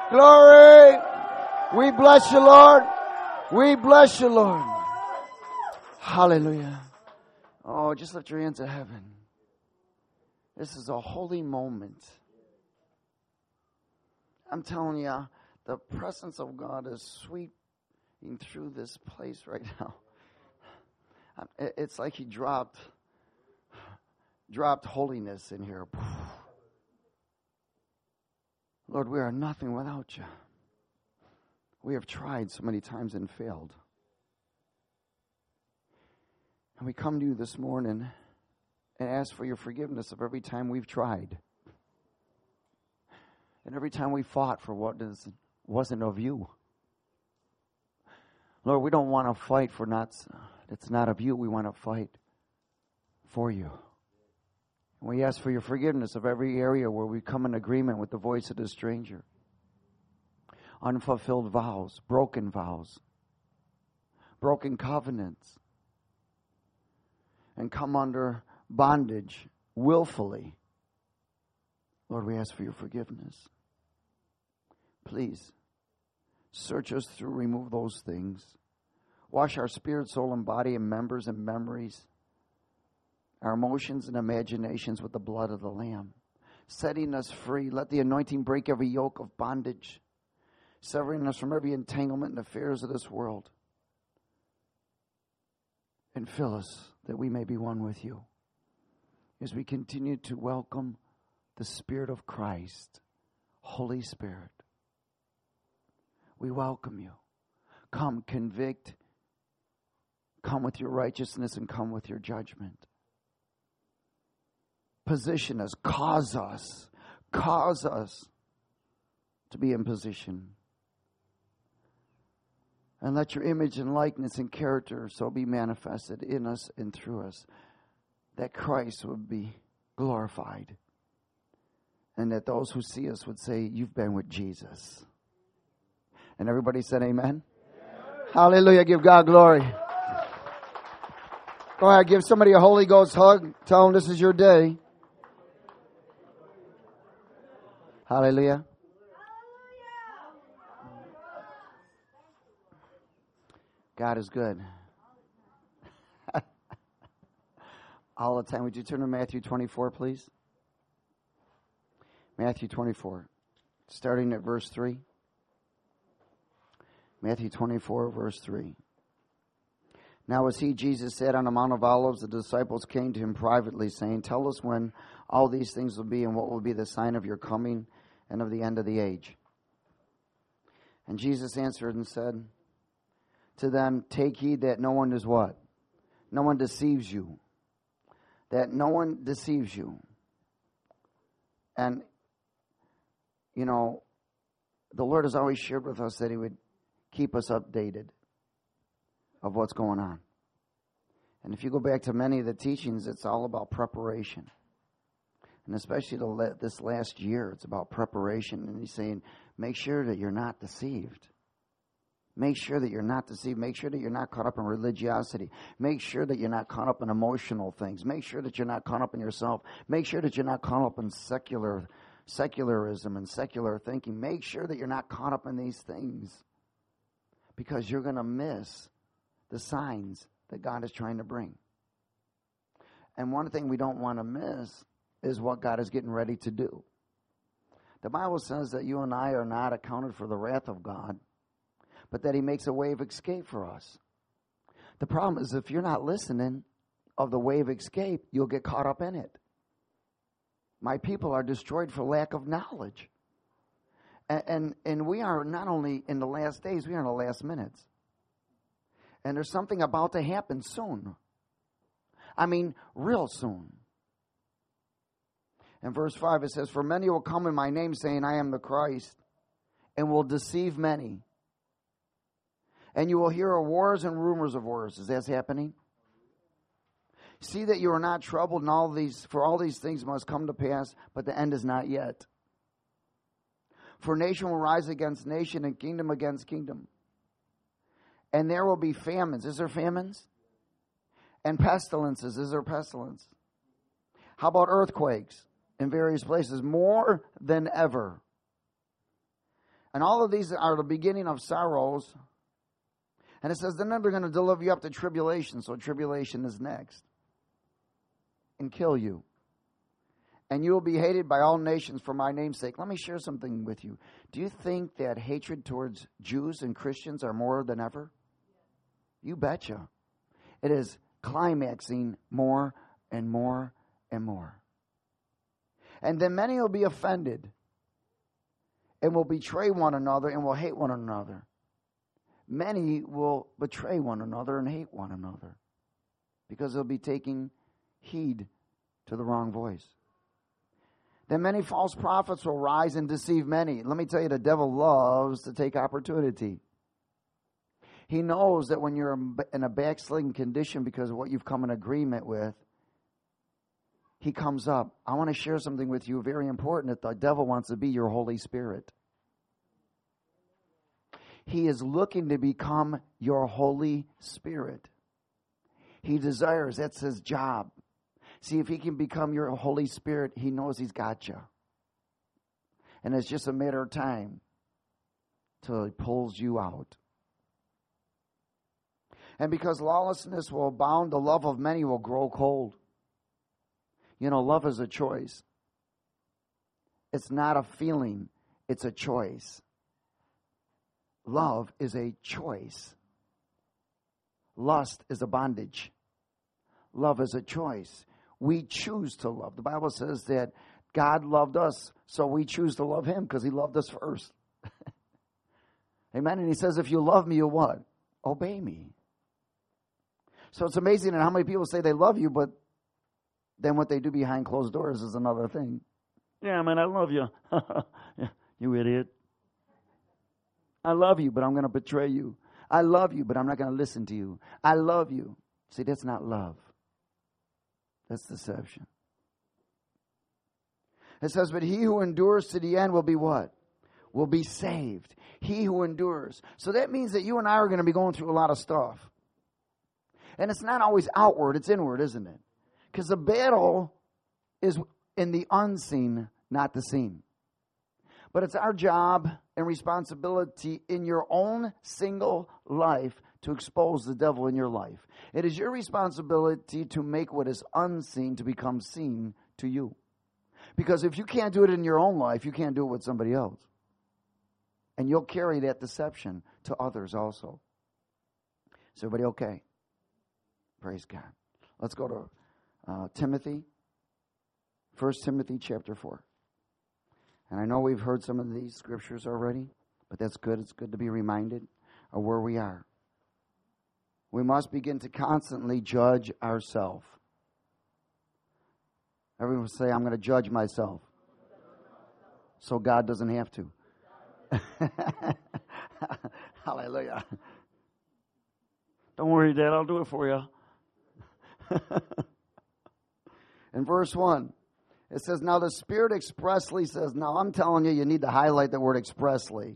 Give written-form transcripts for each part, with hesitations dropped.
Glory. We bless you, Lord. We bless you, Lord. Hallelujah. Oh, just lift your hands to heaven. This is a holy moment. I'm telling you, the presence of God is sweeping through this place right now. It's like he dropped holiness in here. Lord, we are nothing without you. We have tried so many times and failed. And we come to you this morning and ask for your forgiveness of every time we've tried. And every time we fought for what wasn't of you. Lord, we don't want to fight for it's not of you. We want to fight for you. And we ask for your forgiveness of every area where we come in agreement with the voice of the stranger. Unfulfilled vows, broken covenants, and come under bondage willfully. Lord, we ask for your forgiveness. Please, search us through, remove those things. Wash our spirit, soul, and body, and members and memories, our emotions and imaginations with the blood of the Lamb, setting us free. Let the anointing break every yoke of bondage, severing us from every entanglement and affairs of this world. And fill us that we may be one with you. As we continue to welcome the Spirit of Christ, Holy Spirit, we welcome you. Come, convict. Come with your righteousness and come with your judgment. Position us, cause us to be in position. And let your image and likeness and character so be manifested in us and through us, that Christ would be glorified. And that those who see us would say, you've been with Jesus. And everybody said amen? Amen. Hallelujah. Give God glory. Go ahead, give somebody a Holy Ghost hug. Tell them this is your day. Hallelujah. God is good. All the time. Would you turn to Matthew 24, please? Matthew 24, starting at verse 3. Matthew 24, verse 3. Now as Jesus sat on the Mount of Olives, the disciples came to him privately, saying, tell us when all these things will be, and what will be the sign of your coming and of the end of the age. And Jesus answered and said to them, take heed that no one is what? No one deceives you. That no one deceives you. And, you know, the Lord has always shared with us that he would keep us updated of what's going on. And if you go back to many of the teachings, it's all about preparation. And especially this last year, it's about preparation. And he's saying, make sure that you're not deceived. Make sure that you're not deceived. Make sure that you're not caught up in religiosity. Make sure that you're not caught up in emotional things. Make sure that you're not caught up in yourself. Make sure that you're not caught up in secularism and secular thinking. Make sure that you're not caught up in these things, because you're going to miss the signs that God is trying to bring. And one thing we don't want to miss is what God is getting ready to do. The Bible says that you and I are not accounted for the wrath of God, but that he makes a way of escape for us. The problem is, if you're not listening of the way of escape, you'll get caught up in it. My people are destroyed for lack of knowledge. And we are not only in the last days, we are in the last minutes. And there's something about to happen soon. I mean, real soon. In verse 5 it says, for many will come in my name, saying, I am the Christ, and will deceive many. And you will hear of wars and rumors of wars. Is that happening? See that you are not troubled, and for all these things must come to pass, but the end is not yet. For nation will rise against nation, and kingdom against kingdom. And there will be famines. Is there famines? And pestilences. Is there pestilence? How about earthquakes in various places? More than ever. And all of these are the beginning of sorrows. And it says, then they're going to deliver you up to tribulation. So tribulation is next. And kill you. And you will be hated by all nations for my name's sake. Let me share something with you. Do you think that hatred towards Jews and Christians are more than ever? You betcha. It is climaxing more and more and more. And then many will be offended and will betray one another and will hate one another. Many will betray one another and hate one another because they'll be taking heed to the wrong voice. Then many false prophets will rise and deceive many. Let me tell you, the devil loves to take opportunity. He knows that when you're in a backsliding condition because of what you've come in agreement with, he comes up. I want to share something with you very important, that the devil wants to be your Holy Spirit. He is looking to become your Holy Spirit. He desires, that's his job. See, if he can become your Holy Spirit, he knows he's got you. And it's just a matter of time till he pulls you out. And because lawlessness will abound, the love of many will grow cold. You know, love is a choice. It's not a feeling, it's a choice. Love is a choice. Lust is a bondage. Love is a choice. We choose to love. The Bible says that God loved us, so we choose to love him because he loved us first. Amen. And he says, if you love me, you'll what? Obey me. So it's amazing how many people say they love you, but then what they do behind closed doors is another thing. Yeah, man, I love you. Yeah, you idiot. I love you, but I'm going to betray you. I love you, but I'm not going to listen to you. I love you. See, that's not love. That's deception. It says, but he who endures to the end will be what? Will be saved. He who endures. So that means that you and I are going to be going through a lot of stuff. And it's not always outward, it's inward, isn't it? Because the battle is in the unseen, not the seen. But it's our job and responsibility in your own single life to expose the devil in your life. It is your responsibility to make what is unseen to become seen to you. Because if you can't do it in your own life, you can't do it with somebody else. And you'll carry that deception to others also. Is everybody okay? Praise God. Let's go to Timothy. 1 Timothy chapter 4. And I know we've heard some of these scriptures already, but that's good. It's good to be reminded of where we are. We must begin to constantly judge ourselves. Everyone say, I'm going to judge myself. So God doesn't have to. Hallelujah. Don't worry, Dad. I'll do it for you. In verse 1, it says, now the Spirit expressly says, now I'm telling you, you need to highlight the word expressly.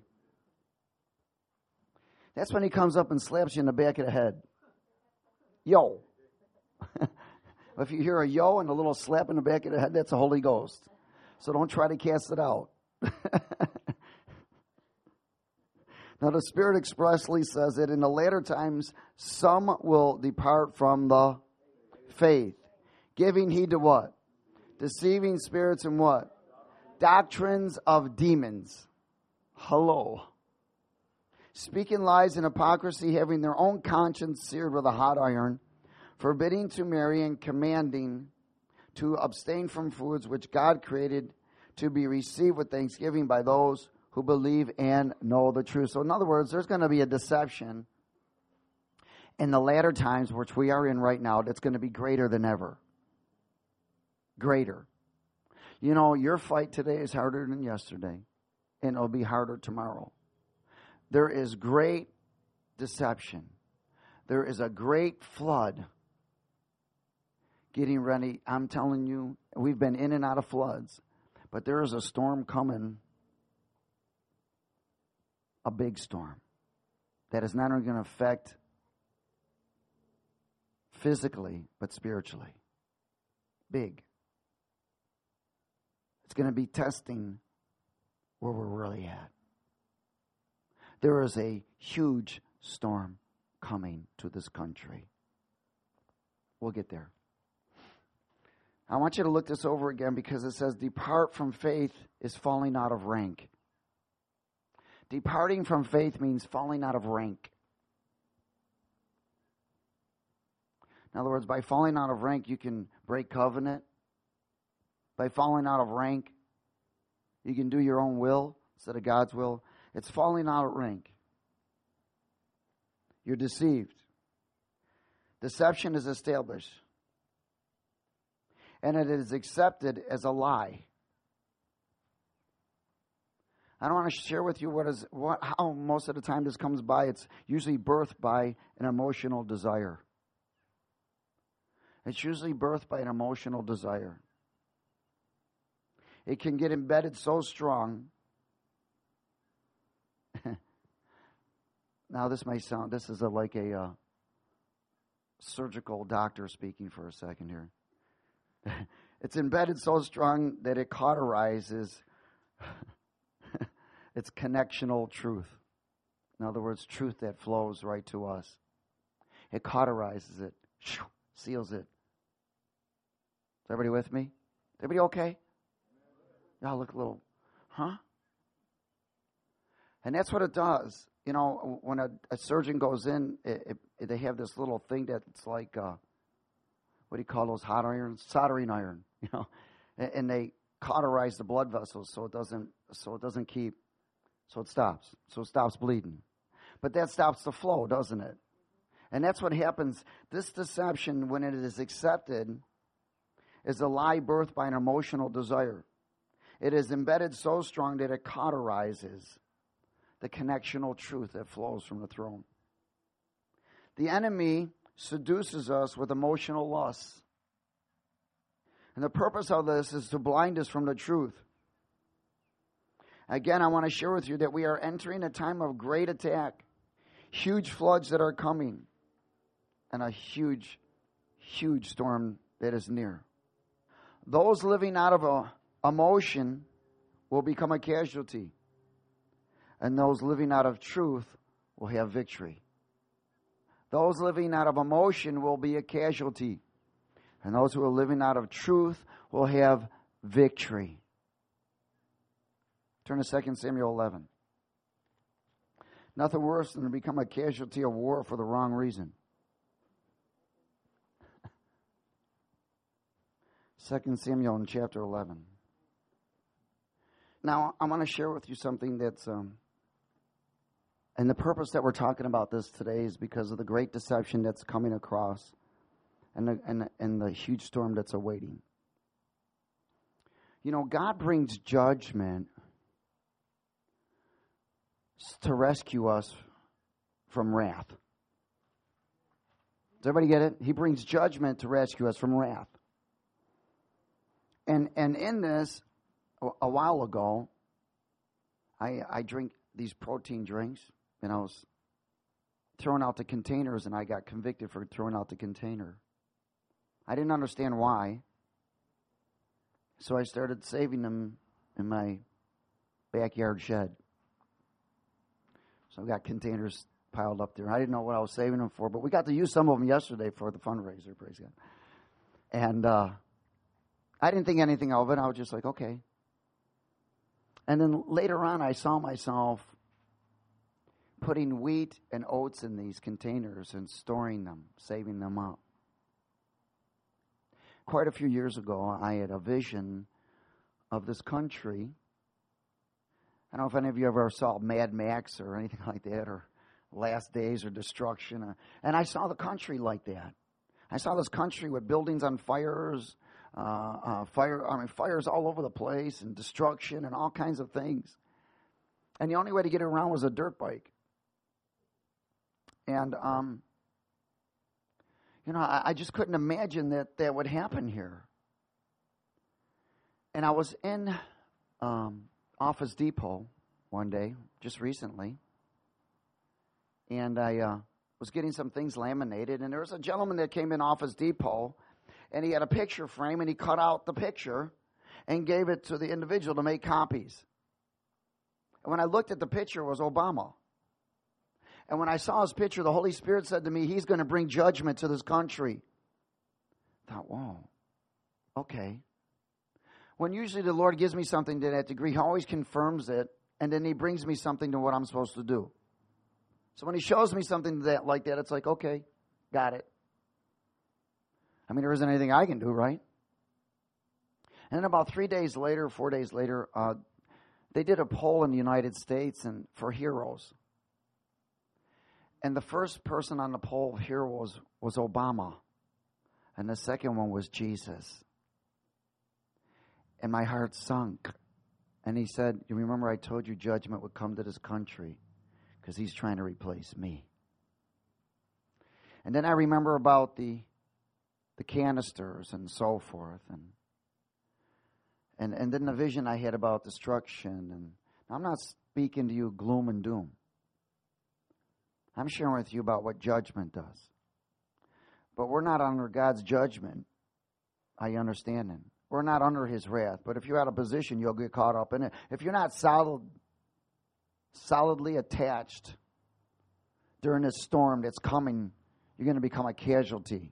That's when he comes up and slaps you in the back of the head. Yo. If you hear a yo and a little slap in the back of the head, that's the Holy Ghost. So don't try to cast it out. Now the Spirit expressly says that in the latter times, some will depart from the faith, giving heed to what? Deceiving spirits and what? Doctrines of demons. Hello. Speaking lies and hypocrisy, having their own conscience seared with a hot iron, forbidding to marry and commanding to abstain from foods which God created to be received with thanksgiving by those who believe and know the truth. So in other words, there's going to be a deception in the latter times, which we are in right now, that's going to be greater than ever. Greater. You know, your fight today is harder than yesterday, and it'll be harder tomorrow. There is great deception. There is a great flood getting ready. I'm telling you, we've been in and out of floods, but there is a storm coming, a big storm, that is not only going to affect physically, but spiritually. Big. It's going to be testing where we're really at. there is a huge storm coming to this country. We'll get there. I want you to look this over again because it says, depart from faith is falling out of rank. Departing from faith means falling out of rank. In other words, by falling out of rank, you can break covenant. By falling out of rank, you can do your own will instead of God's will. It's falling out of rank. You're deceived. Deception is established. And it is accepted as a lie. I don't want to share with you how most of the time this comes by. It's usually birthed by an emotional desire. It's usually birthed by an emotional desire. It can get embedded so strong. Now this may sound, this is like a surgical doctor speaking for a second here. It's embedded so strong that it cauterizes its connectional truth. In other words, truth that flows right to us. It cauterizes it, seals it. Is everybody with me? Everybody okay? Y'all look a little, huh? And that's what it does. You know, when a surgeon goes in, they have this little thing that's like, what do you call those hot irons? Soldering iron, you know. And they cauterize the blood vessels so it stops bleeding. But that stops the flow, doesn't it? And that's what happens. This deception, when it is accepted, is a lie birthed by an emotional desire. It is embedded so strong that it cauterizes the connectional truth that flows from the throne. The enemy seduces us with emotional lusts. And the purpose of this is to blind us from the truth. Again, I want to share with you that we are entering a time of great attack. Huge floods that are coming. And a huge, huge storm that is near. Those living out of emotion will become a casualty. And those living out of truth will have victory. Those living out of emotion will be a casualty. And those who are living out of truth will have victory. Turn to 2 Samuel 11. Nothing worse than to become a casualty of war for the wrong reason. 2 Samuel in chapter 11. Now, I want to share with you something that's... And the purpose that we're talking about this today is because of the great deception that's coming across and the huge storm that's awaiting. You know, God brings judgment to rescue us from wrath. Does everybody get it? He brings judgment to rescue us from wrath. And in this, a while ago, I drink these protein drinks. And I was throwing out the containers, and I got convicted for throwing out the container. I didn't understand why. So I started saving them in my backyard shed. So I've got containers piled up there. I didn't know what I was saving them for, but we got to use some of them yesterday for the fundraiser, praise God. And I didn't think anything of it. I was just like, okay. And then later on, I saw myself putting wheat and oats in these containers and storing them, saving them up. Quite a few years ago, I had a vision of this country. I don't know if any of you ever saw Mad Max or anything like that, or Last Days or Destruction. And I saw the country like that. I saw this country with buildings on fires, fires all over the place, and destruction and all kinds of things. And the only way to get around was a dirt bike. And, I just couldn't imagine that would happen here. And I was in Office Depot one day, just recently, and I was getting some things laminated, and there was a gentleman that came in Office Depot, and he had a picture frame, and he cut out the picture and gave it to the individual to make copies. And when I looked at the picture, it was Obama. And when I saw his picture, the Holy Spirit said to me, he's going to bring judgment to this country. I thought, whoa, okay. When usually the Lord gives me something to that degree, he always confirms it, and then he brings me something to what I'm supposed to do. So when he shows me something like that, it's like, okay, got it. I mean, there isn't anything I can do, right? And then about 4 days later, they did a poll in the United States and for heroes. And the first person on the poll of heroes was Obama. And the second one was Jesus. And my heart sunk. And he said, you remember I told you judgment would come to this country because he's trying to replace me. And then I remember about the canisters and so forth. And then the vision I had about destruction. And I'm not speaking to you gloom and doom. I'm sharing with you about what judgment does. But we're not under God's judgment. I understand him. We're not under his wrath. But if you're out of position, you'll get caught up in it. If you're not solidly attached during this storm that's coming, you're going to become a casualty.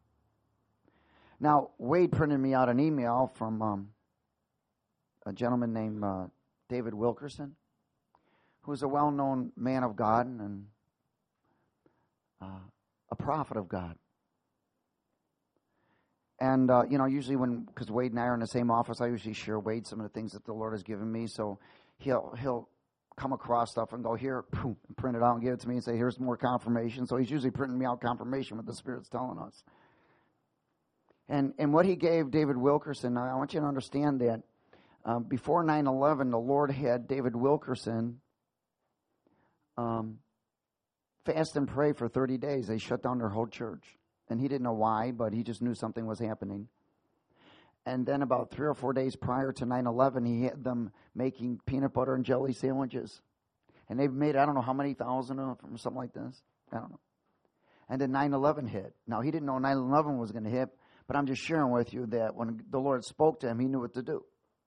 Now, Wade printed me out an email from a gentleman named David Wilkerson, who's a well-known man of God and a prophet of God. And, usually because Wade and I are in the same office, I usually share Wade some of the things that the Lord has given me. So he'll come across stuff and go, here, boom, and print it out and give it to me and say, here's more confirmation. So he's usually printing me out confirmation what the Spirit's telling us. And what he gave David Wilkerson, I want you to understand that before 9/11, the Lord had David Wilkerson fast and pray for 30 days. They shut down their whole church. And he didn't know why, but he just knew something was happening. And then about 3 or 4 days prior to 9/11, he had them making peanut butter and jelly sandwiches. And they've made, I don't know how many thousand of them, something like this. I don't know. And then 9/11 hit. Now, he didn't know 9/11 was going to hit, but I'm just sharing with you that when the Lord spoke to him, he knew what to do.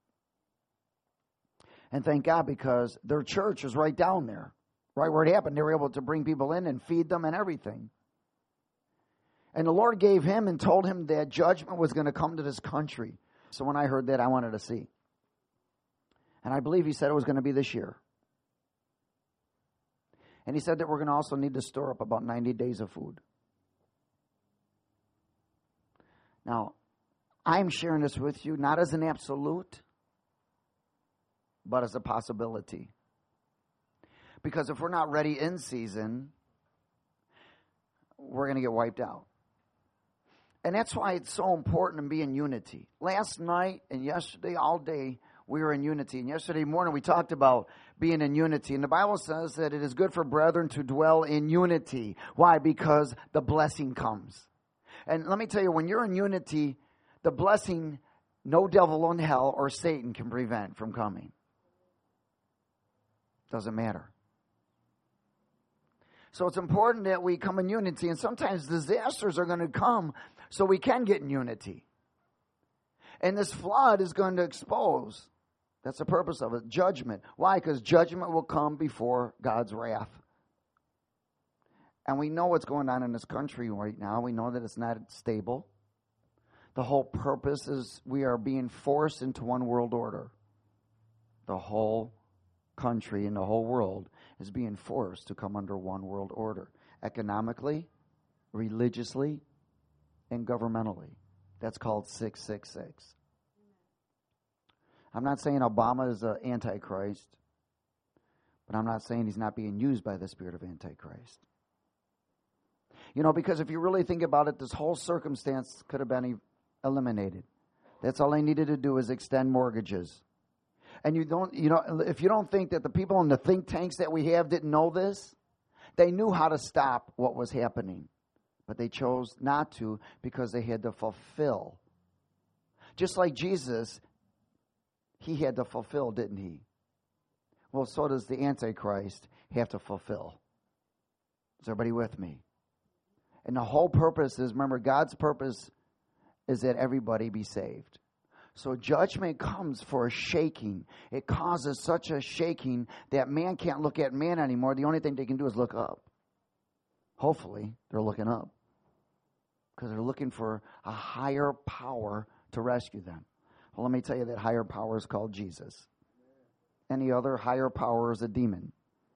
And thank God, because their church is right down there, right where it happened. They were able to bring people in and feed them and everything. And the Lord gave him and told him that judgment was going to come to this country. So when I heard that, I wanted to see. And I believe he said it was going to be this year. And he said that we're going to also need to store up about 90 days of food. Now, I'm sharing this with you not as an absolute, but as a possibility. Because if we're not ready in season, we're going to get wiped out. And that's why it's so important to be in unity. Last night and yesterday, all day, we were in unity. And yesterday morning, we talked about being in unity. And the Bible says that it is good for brethren to dwell in unity. Why? Because the blessing comes. And let me tell you, when you're in unity, the blessing, no devil in hell or Satan can prevent from coming. Doesn't matter. So it's important that we come in unity. And sometimes disasters are going to come so we can get in unity. And this flood is going to expose. That's the purpose of it. Judgment. Why? Because judgment will come before God's wrath. And we know what's going on in this country right now. We know that it's not stable. The whole purpose is we are being forced into one world order. The whole country and the whole world is being forced to come under one world order. Economically, religiously, and governmentally. That's called 666. I'm not saying Obama is an antichrist, but I'm not saying he's not being used by the spirit of antichrist. You know, because if you really think about it, this whole circumstance could have been eliminated. That's all they needed to do is extend mortgages. And if you don't think that the people in the think tanks that we have didn't know this, they knew how to stop what was happening. But they chose not to because they had to fulfill. Just like Jesus, he had to fulfill, didn't he? Well, so does the Antichrist have to fulfill. Is everybody with me? And the whole purpose is, remember, God's purpose is that everybody be saved. So judgment comes for a shaking. It causes such a shaking that man can't look at man anymore. The only thing they can do is look up. Hopefully, they're looking up because they're looking for a higher power to rescue them. Well, let me tell you, that higher power is called Jesus. Any other higher power is a demon.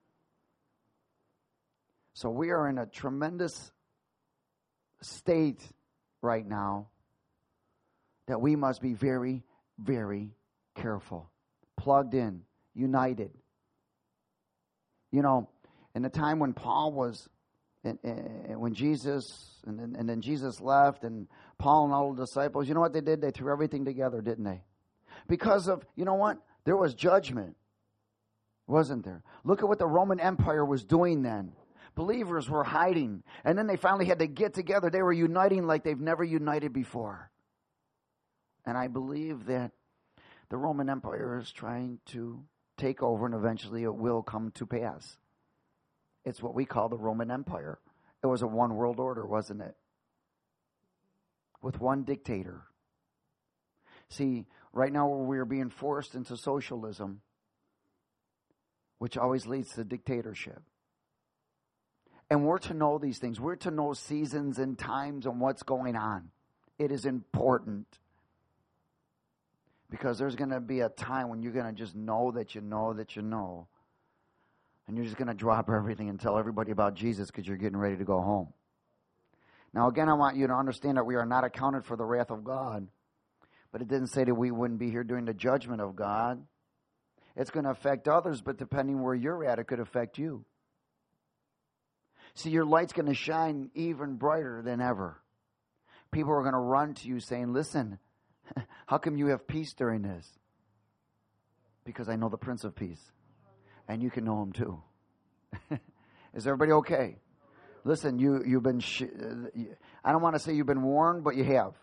So we are in a tremendous state right now that we must be very, very careful, plugged in, united. You know, in the time when Paul was, when Jesus, and then Jesus left, and Paul and all the disciples, you know what they did? They threw everything together, didn't they? Because of, you know what? There was judgment, wasn't there? Look at what the Roman Empire was doing then. Believers were hiding, and then they finally had to get together. They were uniting like they've never united before. And I believe that the Roman Empire is trying to take over, and eventually it will come to pass. It's what we call the Roman Empire. It was a one world order, wasn't it? With one dictator. See, right now we are being forced into socialism, which always leads to dictatorship. And we're to know these things. We're to know seasons and times and what's going on. It is important. Because there's going to be a time when you're going to just know that you know that you know. And you're just going to drop everything and tell everybody about Jesus because you're getting ready to go home. Now, again, I want you to understand that we are not accounted for the wrath of God. But it didn't say that we wouldn't be here during the judgment of God. It's going to affect others, but depending where you're at, it could affect you. See, your light's going to shine even brighter than ever. People are going to run to you saying, listen, how come you have peace during this? Because I know the Prince of Peace. And you can know him too. Is everybody okay? Listen, you've been, I don't want to say you've been warned, but you have.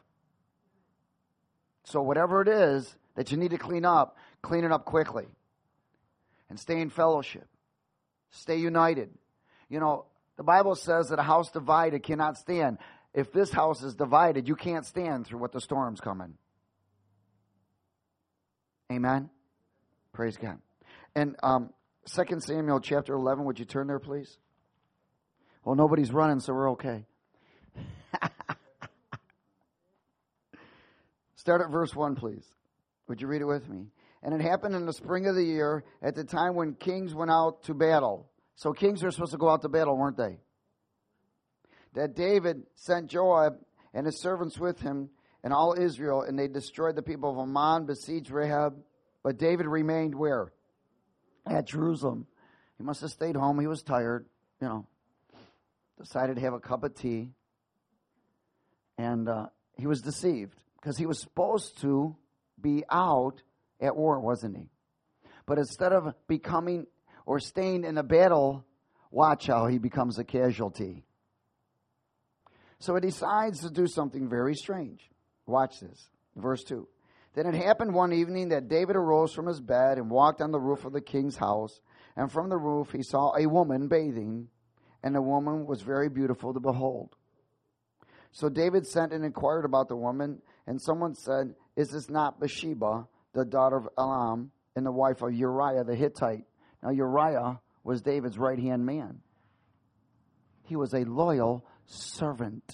So whatever it is that you need to clean it up quickly. And stay in fellowship. Stay united. You know, the Bible says that a house divided cannot stand. If this house is divided, you can't stand through what the storm's coming. Amen? Praise God. And 2 Samuel chapter 11, would you turn there, please? Well, nobody's running, so we're okay. Start at verse 1, please. Would you read it with me? And it happened in the spring of the year, at the time when kings went out to battle. So kings were supposed to go out to battle, weren't they? That David sent Joab and his servants with him and all Israel, and they destroyed the people of Ammon, besieged Rahab. But David remained where? At Jerusalem. He must have stayed home. He was tired, decided to have a cup of tea. And he was deceived because he was supposed to be out at war, wasn't he? But instead of becoming or staying in the battle, watch how he becomes a casualty. So he decides to do something very strange. Watch this. Verse 2. Then it happened one evening that David arose from his bed and walked on the roof of the king's house. And from the roof he saw a woman bathing, and the woman was very beautiful to behold. So David sent and inquired about the woman, and someone said, is this not Bathsheba, the daughter of Elam, and the wife of Uriah the Hittite? Now Uriah was David's right-hand man. He was a loyal servant.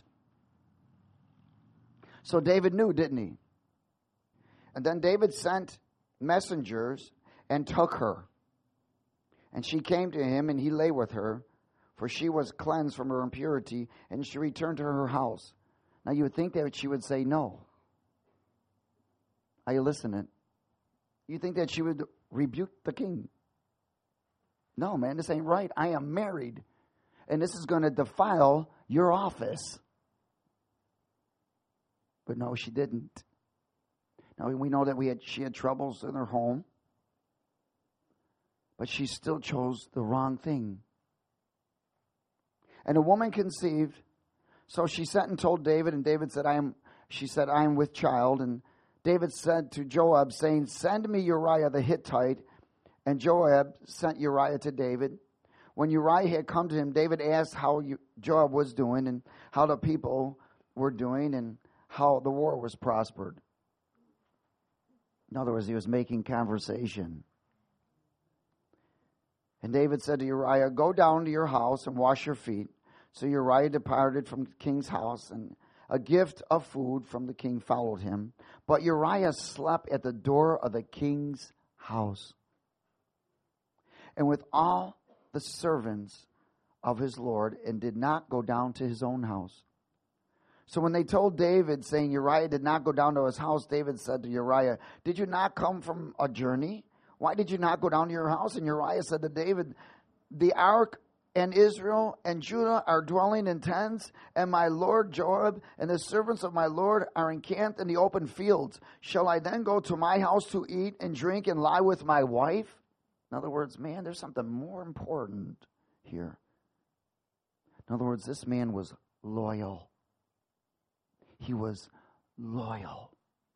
So David knew, didn't he? And then David sent messengers and took her. And she came to him, and he lay with her, for she was cleansed from her impurity, and she returned to her house. Now you would think that she would say no. Are you listening? You think that she would rebuke the king? No, man, this ain't right. I am married, and this is going to defile your office. But no, she didn't. Now, we know that she had troubles in her home, but she still chose the wrong thing. And a woman conceived, so she sent and told David, and David said, I am with child. And David said to Joab, saying, send me Uriah the Hittite. And Joab sent Uriah to David. When Uriah had come to him, David asked how Joab was doing, and how the people were doing, and how the war was prospered. In other words, he was making conversation. And David said to Uriah, go down to your house and wash your feet. So Uriah departed from the king's house, and a gift of food from the king followed him. But Uriah slept at the door of the king's house, and with all the servants of his lord, and did not go down to his own house. So when they told David, saying Uriah did not go down to his house, David said to Uriah, "Did you not come from a journey? Why did you not go down to your house?" And Uriah said to David, "The ark and Israel and Judah are dwelling in tents, and my lord Joab and the servants of my lord are encamped in the open fields. Shall I then go to my house to eat and drink and lie with my wife?" In other words, man, there's something more important here. In other words, this man was loyal. He was loyal.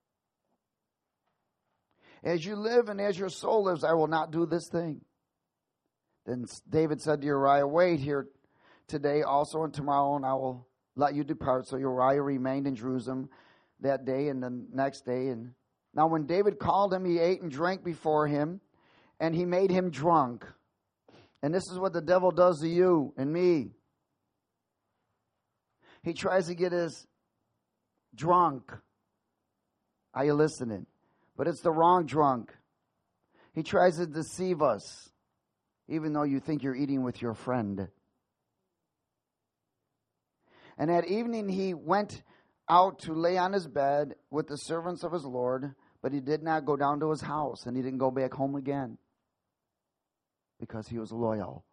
"As you live and as your soul lives, I will not do this thing." Then David said to Uriah, "Wait here today also and tomorrow, and I will let you depart." So Uriah remained in Jerusalem that day and the next day. And now when David called him, he ate and drank before him, and he made him drunk. And this is what the devil does to you and me. He tries to get us drunk. Are you listening? But it's the wrong drunk. He tries to deceive us, even though you think you're eating with your friend. And that evening he went out to lay on his bed with the servants of his Lord, but he did not go down to his house, and he didn't go back home again, because he was loyal.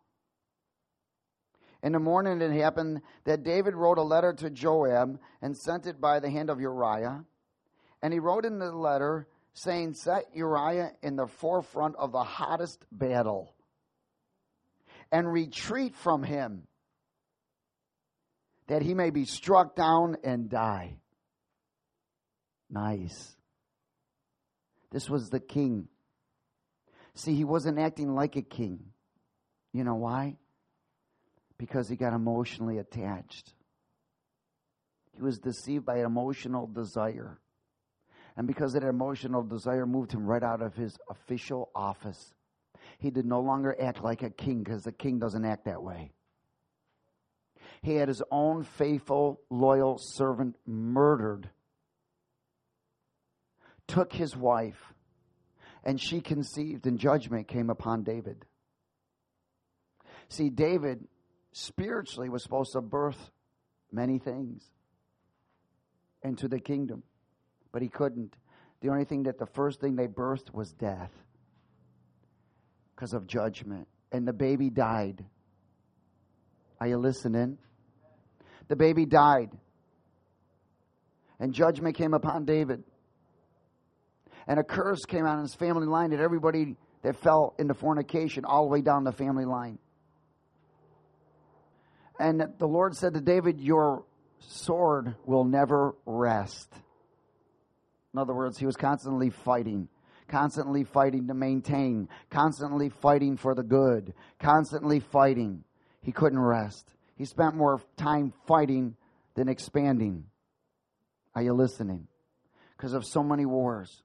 In the morning it happened that David wrote a letter to Joab and sent it by the hand of Uriah. And he wrote in the letter saying, "Set Uriah in the forefront of the hottest battle, and retreat from him, that he may be struck down and die." Nice. This was the king. See, he wasn't acting like a king. You know why? Because he got emotionally attached. He was deceived by an emotional desire. And because that emotional desire moved him right out of his official office. He did no longer act like a king, because the king doesn't act that way. He had his own faithful, loyal servant murdered, took his wife, and she conceived, and judgment came upon David. See, David spiritually was supposed to birth many things into the kingdom, but he couldn't. The only thing that the first thing they birthed was death, because of judgment. And the baby died. Are you listening? The baby died. And judgment came upon David. And a curse came on his family line, that everybody that fell into fornication all the way down the family line. And the Lord said to David, "Your sword will never rest." In other words, he was constantly fighting to maintain, constantly fighting for the good, constantly fighting. He couldn't rest. He spent more time fighting than expanding. Are you listening? Because of so many wars.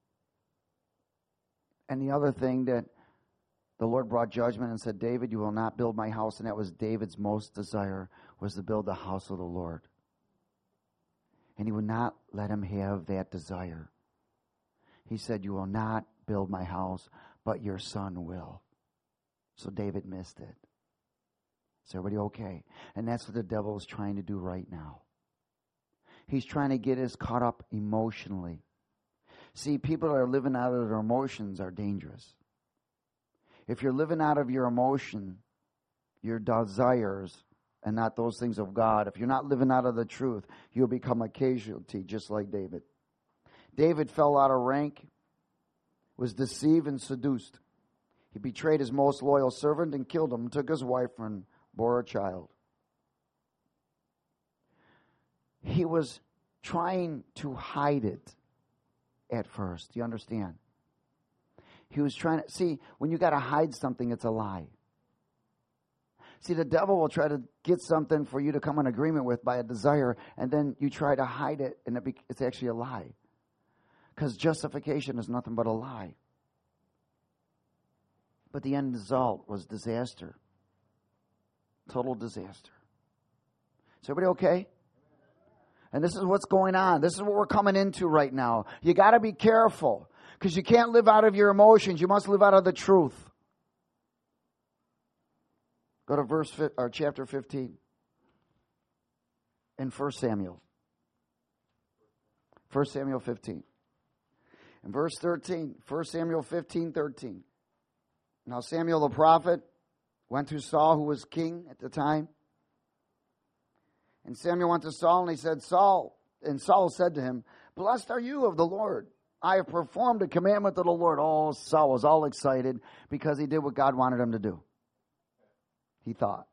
And the other thing that the Lord brought judgment and said, "David, you will not build my house." And that was David's most desire, was to build the house of the Lord. And he would not let him have that desire. He said, "You will not build my house, but your son will." So David missed it. Is everybody okay? And that's what the devil is trying to do right now. He's trying to get us caught up emotionally. See, people that are living out of their emotions are dangerous. If you're living out of your emotion, your desires, and not those things of God, if you're not living out of the truth, you'll become a casualty, just like David. David fell out of rank, was deceived and seduced. He betrayed his most loyal servant and killed him, took his wife and bore a child. He was trying to hide it at first. Do you understand? He was trying to, see, when you got to hide something, it's a lie. See, the devil will try to get something for you to come in agreement with by a desire, and then you try to hide it, and it's actually a lie. Because justification is nothing but a lie. But the end result was disaster. Total disaster. Is everybody okay? And this is what's going on. This is what we're coming into right now. You got to be careful because you can't live out of your emotions. You must live out of the truth. Go to chapter 15 in 1 Samuel. 1 Samuel 15. In verse 13, 1 Samuel 15:13. Now Samuel the prophet went to Saul, who was king at the time. And Samuel went to Saul and he said, Saul, and Saul said to him, blessed are you of the Lord. I have performed a commandment of the Lord. Oh, Saul was all excited because he did what God wanted him to do. He thought.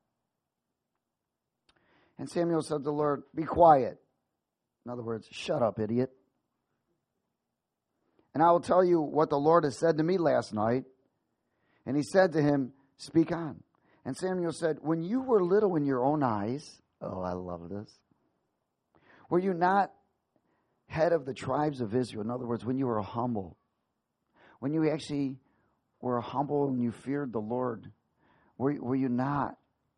And Samuel said to the Lord, be quiet. In other words, shut up, idiot. And I will tell you what the Lord has said to me last night. And he said to him, speak on. And Samuel said, when you were little in your own eyes, oh, I love this. Were you not head of the tribes of Israel? In other words, when you were humble. When you actually were humble and you feared the Lord. Were you not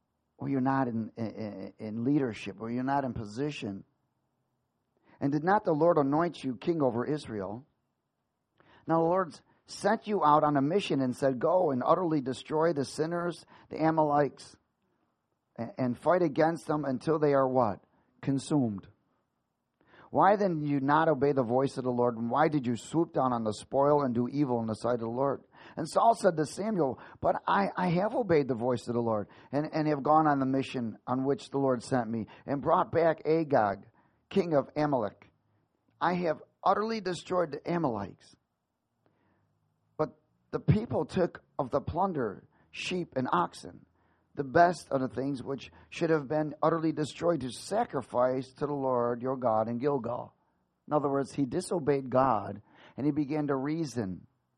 in leadership? Were you not in position? And did not the Lord anoint you king over Israel? Now the Lord sent you out on a mission and said, go and utterly destroy the sinners, the Amalekites, and fight against them until they are what? Consumed. Why then did you not obey the voice of the Lord? And why did you swoop down on the spoil and do evil in the sight of the Lord? And Saul said to Samuel, but I have obeyed the voice of the Lord and have gone on the mission on which the Lord sent me and brought back Agag, king of Amalek. I have utterly destroyed the Amalekites. But the people took of the plunder sheep and oxen, the best of the things which should have been utterly destroyed, to sacrifice to the Lord your God in Gilgal. In other words, he disobeyed God and he began to reason.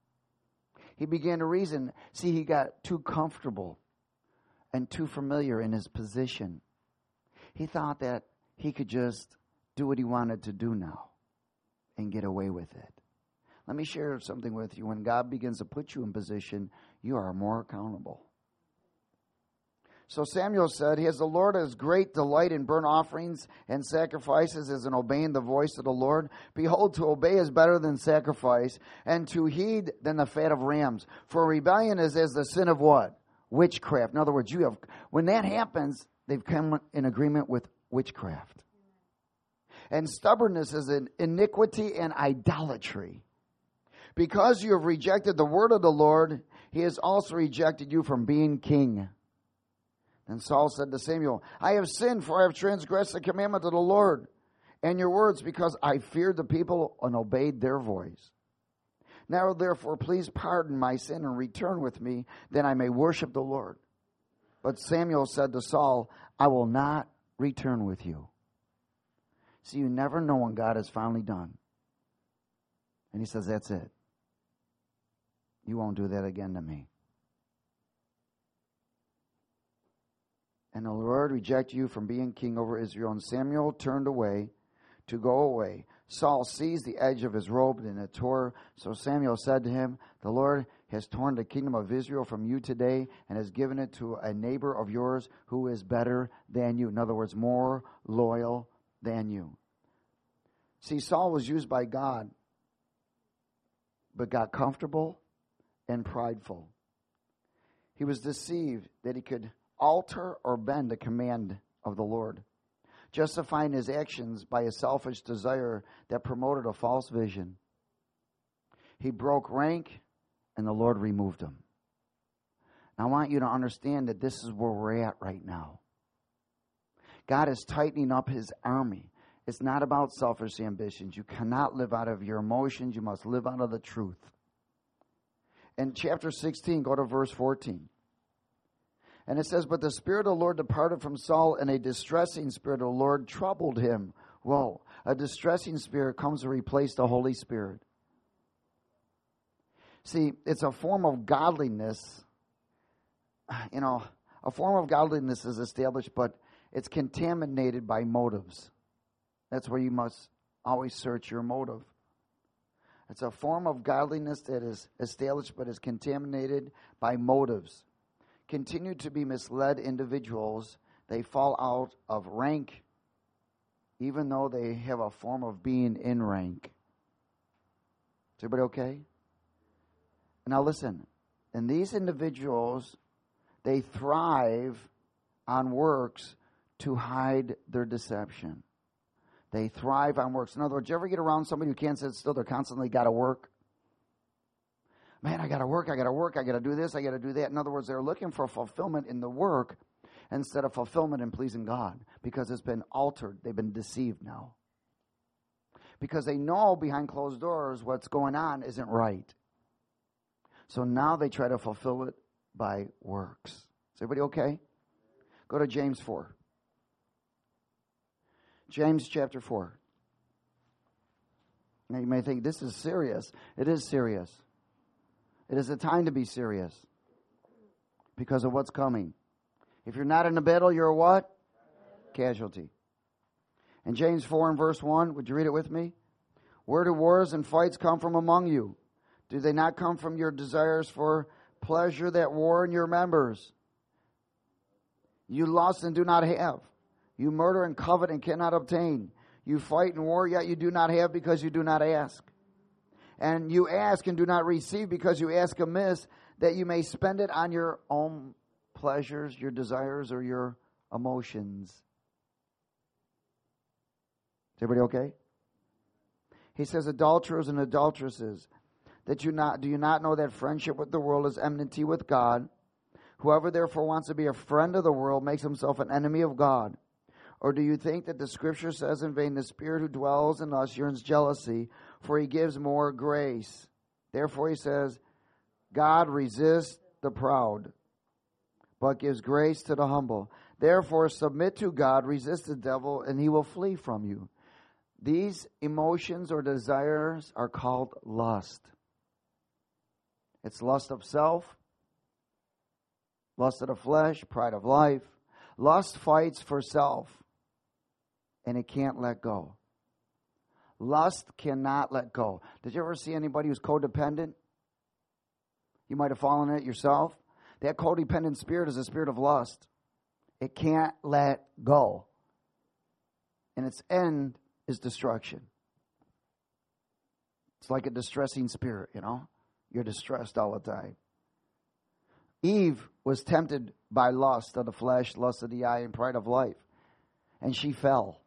See, he got too comfortable and too familiar in his position. He thought that he could just do what he wanted to do now and get away with it. Let me share something with you. When God begins to put you in position, you are more accountable. So Samuel said, as the Lord has great delight in burnt offerings and sacrifices as in obeying the voice of the Lord, behold, to obey is better than sacrifice, and to heed than the fat of rams. For rebellion is as the sin of what? Witchcraft. In other words, when that happens, they've come in agreement with witchcraft. And stubbornness is an iniquity and idolatry. Because you have rejected the word of the Lord, he has also rejected you from being king. And Saul said to Samuel, I have sinned, for I have transgressed the commandment of the Lord and your words, because I feared the people and obeyed their voice. Now therefore, please pardon my sin and return with me, that I may worship the Lord. But Samuel said to Saul, I will not return with you. See, you never know when God is finally done. And he says, that's it. You won't do that again to me. And the Lord rejected you from being king over Israel. And Samuel turned away to go away. Saul seized the edge of his robe and it tore. So Samuel said to him, the Lord has torn the kingdom of Israel from you today and has given it to a neighbor of yours who is better than you. In other words, more loyal than you. See, Saul was used by God, but got comfortable and prideful. He was deceived that he could alter or bend the command of the Lord, justifying his actions by a selfish desire that promoted a false vision. He broke rank and the Lord removed him. Now, I want you to understand that this is where we're at right now. God is tightening up his army. It's not about selfish ambitions. You cannot live out of your emotions. You must live out of the truth. In chapter 16, go to verse 14. And it says, but the Spirit of the Lord departed from Saul, and a distressing spirit of the Lord troubled him. Whoa, a distressing spirit comes to replace the Holy Spirit. See, it's a form of godliness. You know, a form of godliness is established, but it's contaminated by motives. That's where you must always search your motive. It's a form of godliness that is established, but is contaminated by motives. Continue to be misled individuals. They fall out of rank even though they have a form of being in rank. Is everybody okay? Now listen, and these individuals, they thrive on works to hide their deception. They thrive on works. In other words, you ever get around somebody who can't sit still? They're constantly got to work. Man, I got to work, I got to do this, I got to do that. In other words, they're looking for fulfillment in the work instead of fulfillment in pleasing God, because it's been altered. They've been deceived now. Because they know behind closed doors what's going on isn't right. So now they try to fulfill it by works. Is everybody okay? Go to James 4. James chapter 4. Now you may think this is serious. It is serious. It is a time to be serious because of what's coming. If you're not in the battle, you're a what? Casualty. And James 4 and verse 1, would you read it with me? Where do wars and fights come from among you? Do they not come from your desires for pleasure that war in your members? You lust and do not have. You murder and covet and cannot obtain. You fight and war, yet you do not have because you do not ask. And you ask and do not receive because you ask amiss, that you may spend it on your own pleasures, your desires, or your emotions. Is everybody okay? He says, adulterers and adulteresses, do you not know that friendship with the world is enmity with God? Whoever therefore wants to be a friend of the world makes himself an enemy of God. Or do you think that the Scripture says in vain, the Spirit who dwells in us yearns jealousy, for he gives more grace? Therefore he says, God resists the proud, but gives grace to the humble. Therefore submit to God, resist the devil, and he will flee from you. These emotions or desires are called lust. It's lust of self, lust of the flesh, pride of life. Lust fights for self, and it can't let go. Lust cannot let go. Did you ever see anybody who's codependent? You might have fallen in it yourself. That codependent spirit is a spirit of lust. It can't let go. And its end is destruction. It's like a distressing spirit, you know. You're distressed all the time. Eve was tempted by lust of the flesh, lust of the eye, and pride of life. And she fell.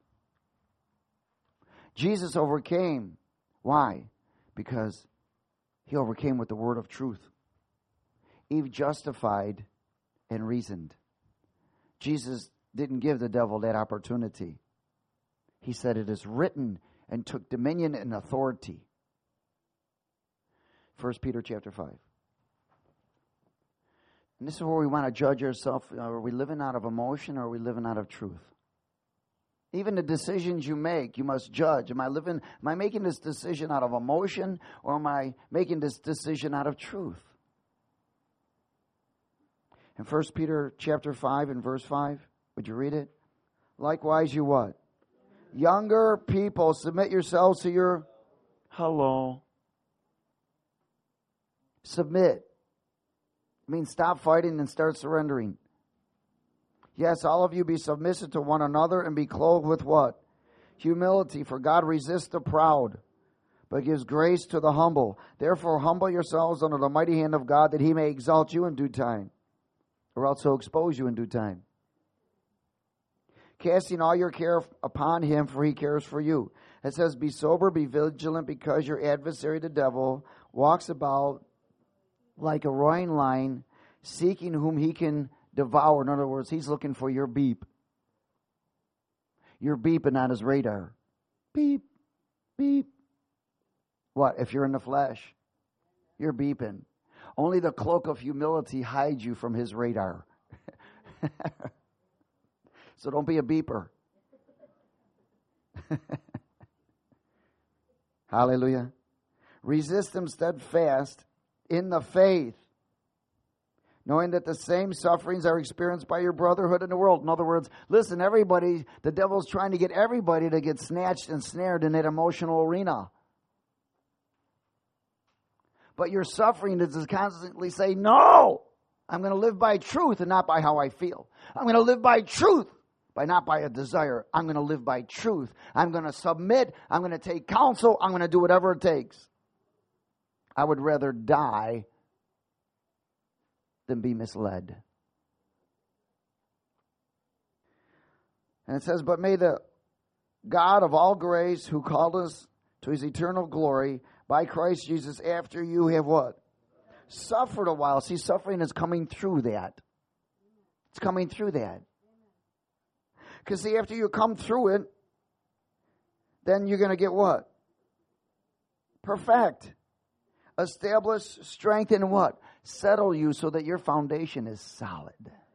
Jesus overcame. Why? Because he overcame with the word of truth. Eve justified and reasoned. Jesus didn't give the devil that opportunity. He said, it is written, and took dominion and authority. 1 Peter chapter 5. And this is where we want to judge ourselves. Are we living out of emotion or are we living out of truth? Even the decisions you make, you must judge. Am I making this decision out of emotion, or am I making this decision out of truth? In 1 Peter chapter 5 and verse 5, would you read it? Likewise, you what? Younger people, submit yourselves to your... Hello. Submit. It means stop fighting and start surrendering. Yes, all of you be submissive to one another and be clothed with what? Humility, for God resists the proud, but gives grace to the humble. Therefore, humble yourselves under the mighty hand of God, that he may exalt you in due time, or else he'll expose you in due time. Casting all your care upon him, for he cares for you. It says, be sober, be vigilant, because your adversary, the devil, walks about like a roaring lion, seeking whom he can devour. In other words, he's looking for your beep. You're beeping on his radar. Beep, beep. What? If you're in the flesh, you're beeping. Only the cloak of humility hides you from his radar. So don't be a beeper. Hallelujah. Resist them steadfast in the faith, knowing that the same sufferings are experienced by your brotherhood in the world. In other words, listen, everybody, the devil's trying to get everybody to get snatched and snared in that emotional arena. But your suffering is to constantly say, no, I'm going to live by truth and not by how I feel. I'm going to live by truth, not by a desire. I'm going to live by truth. I'm going to submit. I'm going to take counsel. I'm going to do whatever it takes. I would rather die than be misled. And it says, but may the God of all grace, who called us to his eternal glory by Christ Jesus, after you have what? Suffered a while. See, suffering is coming through that. It's coming through that. Because see, after you come through it, then you're going to get what? Perfect. Establish, strengthen what? Settle you so that your foundation is solid.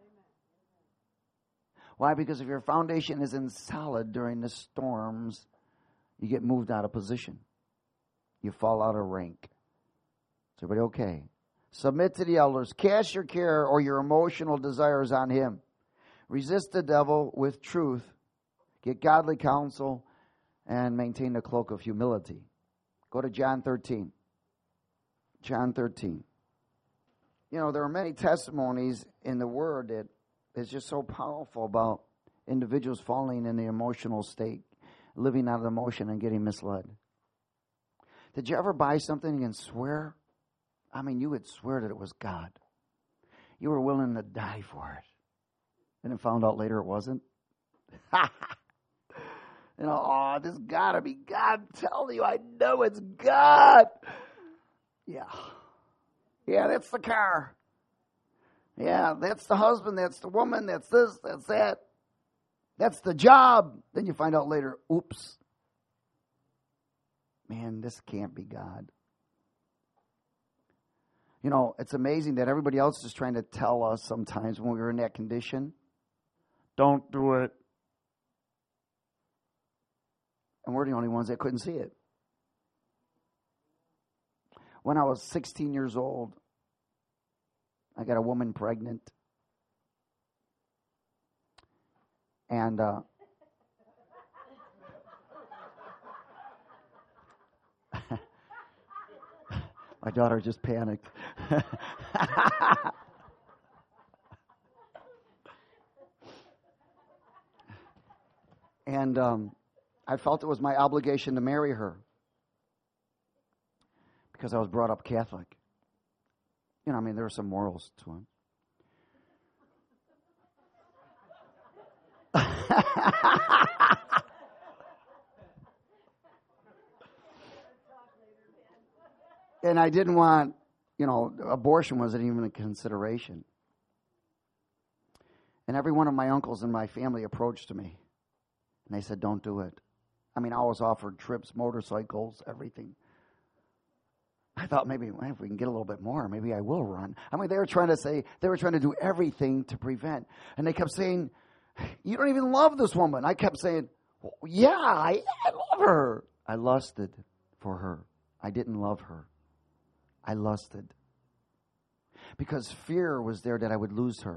Why? Because if your foundation isn't solid during the storms, you get moved out of position. You fall out of rank. Is everybody okay? Submit to the elders. Cast your care or your emotional desires on him. Resist the devil with truth. Get godly counsel and maintain the cloak of humility. Go to John 13. John 13. You know, there are many testimonies in the Word that is just so powerful about individuals falling in the emotional state, living out of emotion and getting misled. Did you ever buy something and swear? I mean, you would swear that it was God. You were willing to die for it. And then found out later it wasn't. You know, oh, this gotta be God. I'm telling you, I know it's God. Yeah. Yeah, that's the car. Yeah, that's the husband, that's the woman, that's this, that's that. That's the job. Then you find out later, oops. Man, this can't be God. You know, it's amazing that everybody else is trying to tell us sometimes when we were in that condition, don't do it. And we're the only ones that couldn't see it. When I was 16 years old, I got a woman pregnant. And my daughter just panicked. And I felt it was my obligation to marry her because I was brought up Catholic. You know, I mean, there are some morals to him. And I didn't want, you know, abortion wasn't even a consideration. And every one of my uncles in my family approached me. And they said, don't do it. I mean, I was offered trips, motorcycles, everything. I thought maybe if we can get a little bit more, maybe I will run. I mean, they were trying to do everything to prevent. And they kept saying, you don't even love this woman. I kept saying, well, yeah, I love her. I lusted for her. I didn't love her. I lusted. Because fear was there that I would lose her.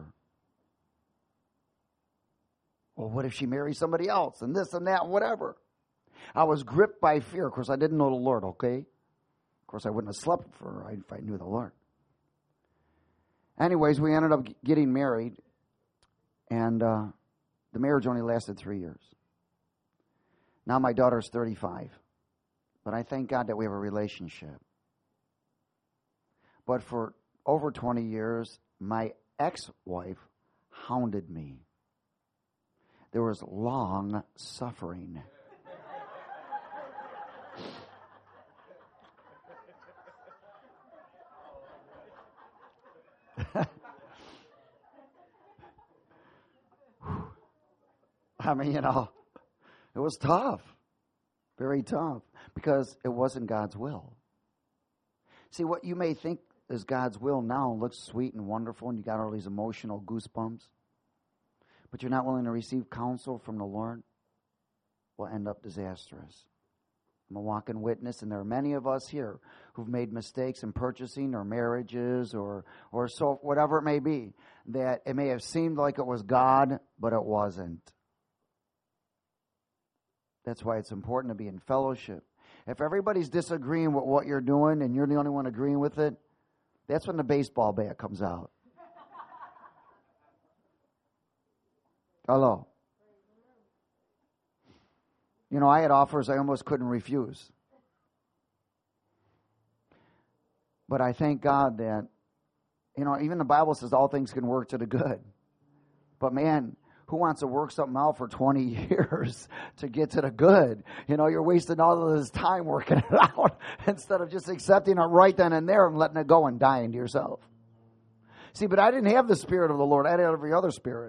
Well, what if she marries somebody else and this and that and whatever? I was gripped by fear. Of course, I didn't know the Lord, okay? Of course, I wouldn't have slept for her if I knew the Lord. Anyways, we ended up getting married, and the marriage only lasted 3 years. Now my daughter's 35, but I thank God that we have a relationship. But for over 20 years, my ex-wife hounded me. There was long suffering. I mean, you know, it was tough, very tough, because it wasn't God's will. See, what you may think is God's will now looks sweet and wonderful, and you got all these emotional goosebumps, but you're not willing to receive counsel from the Lord, will end up disastrous. I'm a walking witness, and there are many of us here who've made mistakes in purchasing or marriages or so whatever it may be, that it may have seemed like it was God, but it wasn't. That's why it's important to be in fellowship. If everybody's disagreeing with what you're doing and you're the only one agreeing with it, that's when the baseball bat comes out. Hello. You know, I had offers I almost couldn't refuse. But I thank God that, you know, even the Bible says all things can work to the good. But man, who wants to work something out for 20 years to get to the good? You know, you're wasting all of this time working it out instead of just accepting it right then and there and letting it go and dying to yourself. See, but I didn't have the Spirit of the Lord. I had every other spirit.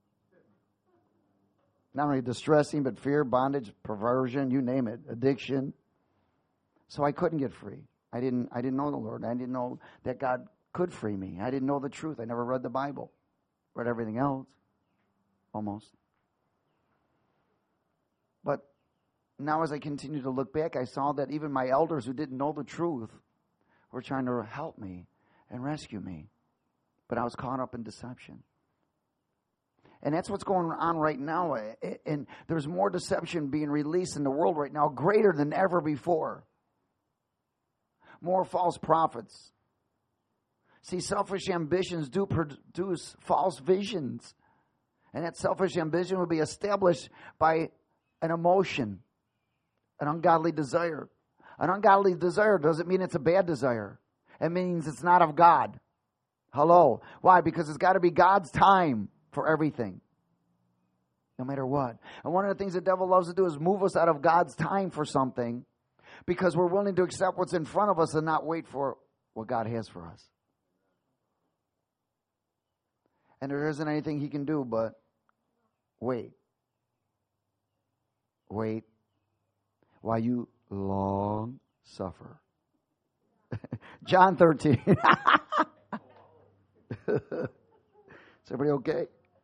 Not only distressing, but fear, bondage, perversion, you name it, addiction. So I couldn't get free. I didn't know the Lord. I didn't know that God could free me. I didn't know the truth. I never read the Bible. Read everything else. Almost. But now as I continue to look back, I saw that even my elders who didn't know the truth were trying to help me and rescue me. But I was caught up in deception. And that's what's going on right now. And there's more deception being released in the world right now, greater than ever before. More false prophets. See, selfish ambitions do produce false visions. And that selfish ambition will be established by an emotion, an ungodly desire. An ungodly desire doesn't mean it's a bad desire. It means it's not of God. Hello. Why? Because it's got to be God's time for everything. No matter what. And one of the things the devil loves to do is move us out of God's time for something because we're willing to accept what's in front of us and not wait for what God has for us. And there isn't anything he can do but wait. Wait while you long suffer. John 13. Is everybody okay?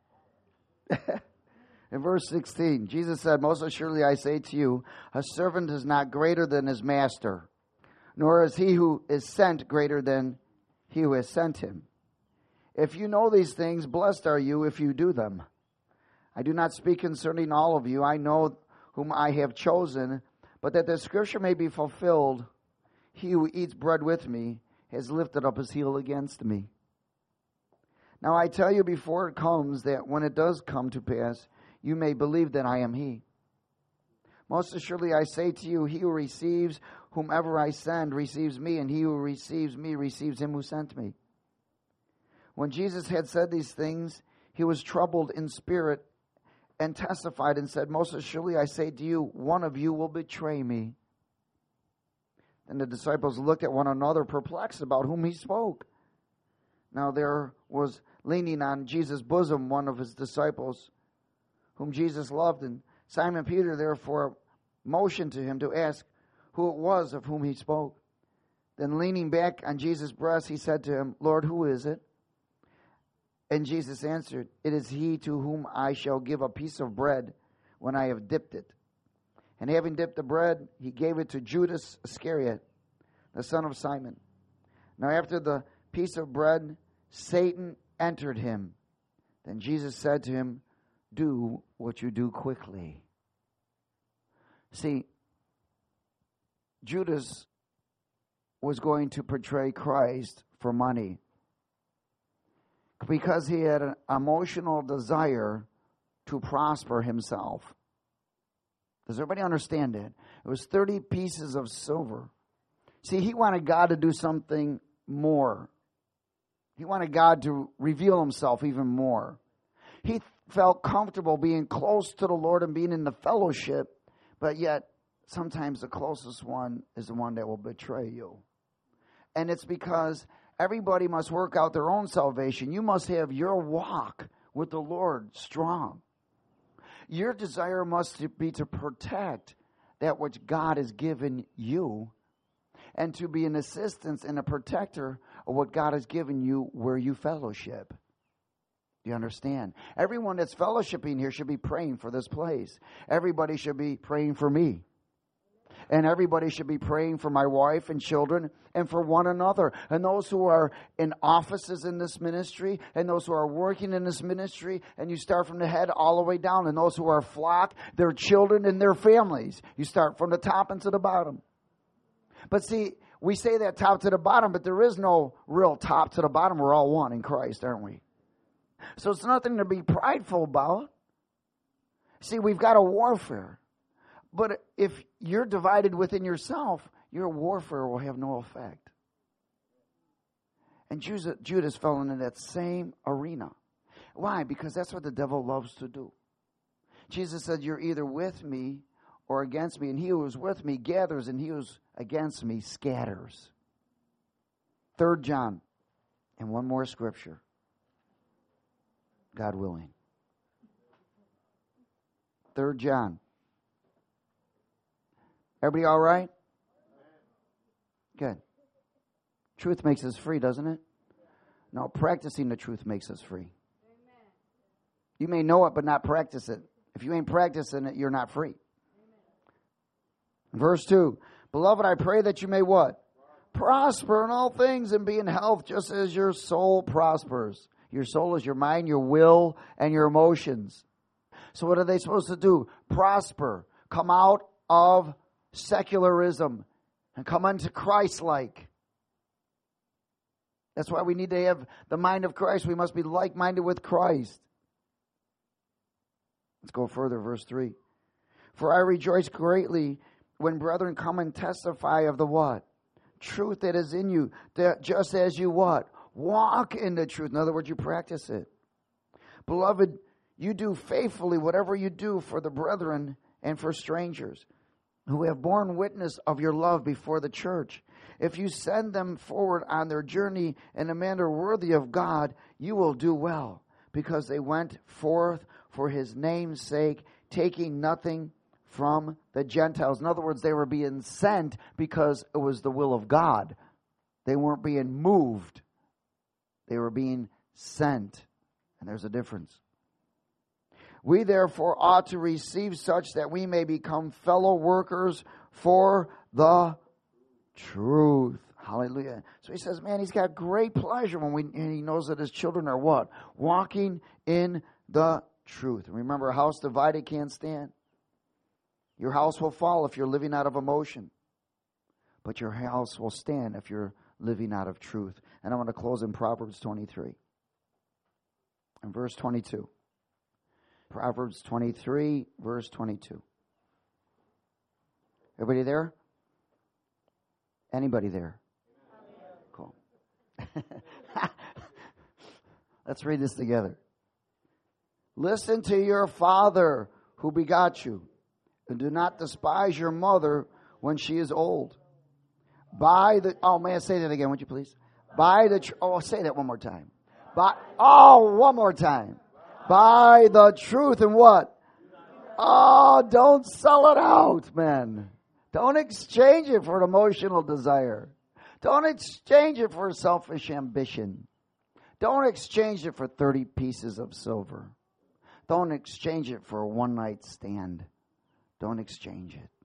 In verse 16, Jesus said, "Most assuredly I say to you, a servant is not greater than his master, nor is he who is sent greater than he who has sent him. If you know these things, blessed are you if you do them. I do not speak concerning all of you. I know whom I have chosen, but that the scripture may be fulfilled, he who eats bread with me has lifted up his heel against me. Now I tell you before it comes, that when it does come to pass, you may believe that I am he. Most assuredly I say to you, he who receives whomever I send receives me, and he who receives me receives him who sent me." When Jesus had said these things, he was troubled in spirit and testified and said, "Most assuredly I say to you, one of you will betray me." Then the disciples looked at one another, perplexed about whom he spoke. Now there was leaning on Jesus' bosom one of his disciples, whom Jesus loved, and Simon Peter therefore motioned to him to ask who it was of whom he spoke. Then leaning back on Jesus' breast, he said to him, "Lord, who is it?" And Jesus answered, "It is he to whom I shall give a piece of bread when I have dipped it." And having dipped the bread, he gave it to Judas Iscariot, the son of Simon. Now after the piece of bread, Satan entered him. Then Jesus said to him, "Do what you do quickly." See, Judas was going to betray Christ for money because he had an emotional desire to prosper himself. Does everybody understand that? It was 30 pieces of silver. See, he wanted God to do something more. He wanted God to reveal himself even more. He felt comfortable being close to the Lord and being in the fellowship, but yet sometimes the closest one is the one that will betray you. And it's because everybody must work out their own salvation. You must have your walk with the Lord strong. Your desire must be to protect that which God has given you and to be an assistance and a protector of what God has given you where you fellowship. Do you understand? Everyone that's fellowshipping here should be praying for this place. Everybody should be praying for me. And everybody should be praying for my wife and children and for one another. And those who are in offices in this ministry and those who are working in this ministry, and you start from the head all the way down. And those who are flock, their children and their families. You start from the top and to the bottom. But see, we say that top to the bottom, but there is no real top to the bottom. We're all one in Christ, aren't we? So it's nothing to be prideful about. See, we've got a warfare. But if you're divided within yourself, your warfare will have no effect. And Judas fell into that same arena. Why? Because that's what the devil loves to do. Jesus said, you're either with me or against me. And he who is with me gathers, and he who is against me scatters. 3 John. And one more scripture. God willing. 3 John. Everybody all right? Good. Truth makes us free, doesn't it? No, practicing the truth makes us free. You may know it, but not practice it. If you ain't practicing it, you're not free. Verse 2. Beloved, I pray that you may what? Prosper in all things and be in health, just as your soul prospers. Your soul is your mind, your will, and your emotions. So what are they supposed to do? Prosper. Come out of secularism and come unto Christ-like. That's why we need to have the mind of Christ. We must be like-minded with Christ. Let's go further, verse 3. For I rejoice greatly when brethren come and testify of the what? Truth that is in you, that just as you what? Walk in the truth. In other words, you practice it. Beloved, you do faithfully whatever you do for the brethren and for strangers who have borne witness of your love before the church. If you send them forward on their journey in a manner worthy of God, you will do well, because they went forth for his name's sake, taking nothing from the Gentiles. In other words, they were being sent because it was the will of God. They weren't being moved. They were being sent. And there's a difference. We therefore ought to receive such that we may become fellow workers for the truth. Hallelujah. So he says, man, he's got great pleasure and he knows that his children are what? Walking in the truth. Remember, a house divided can't stand. Your house will fall if you're living out of emotion. But your house will stand if you're living out of truth. And I want to close in Proverbs 23. And verse 22. Proverbs 23, verse 22. Everybody there? Anybody there? Cool. Let's read this together. Listen to your father who begot you, and do not despise your mother when she is old. May I say that again, would you please? Say that one more time. One more time. Buy the truth and what? Don't sell it out, man. Don't exchange it for an emotional desire. Don't exchange it for selfish ambition. Don't exchange it for 30 pieces of silver. Don't exchange it for a one-night stand. Don't exchange it.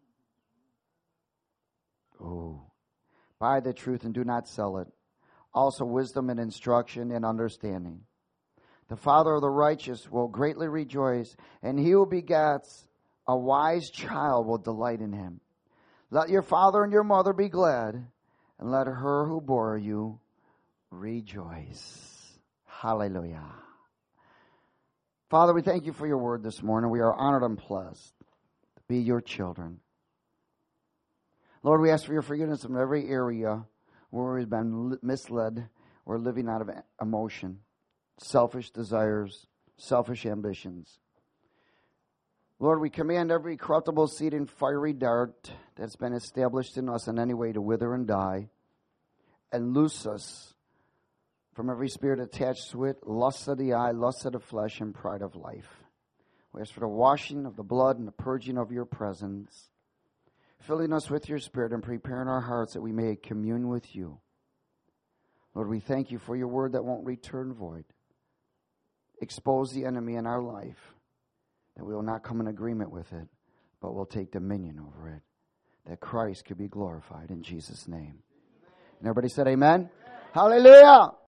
Buy the truth and do not sell it. Also wisdom and instruction and understanding. The father of the righteous will greatly rejoice, and he who begets a wise child will delight in him. Let your father and your mother be glad, and let her who bore you rejoice. Hallelujah. Father, we thank you for your word this morning. We are honored and blessed to be your children. Lord, we ask for your forgiveness in every area where we've been misled or living out of emotion, selfish desires, selfish ambitions. Lord, we command every corruptible seed and fiery dart that's been established in us in any way to wither and die, and loose us from every spirit attached to it, lust of the eye, lust of the flesh, and pride of life. We ask for the washing of the blood and the purging of your presence, filling us with your spirit and preparing our hearts that we may commune with you. Lord, we thank you for your word that won't return void. Expose the enemy in our life, that we will not come in agreement with it, but will take dominion over it, that Christ could be glorified in Jesus' name. And everybody said amen? Hallelujah!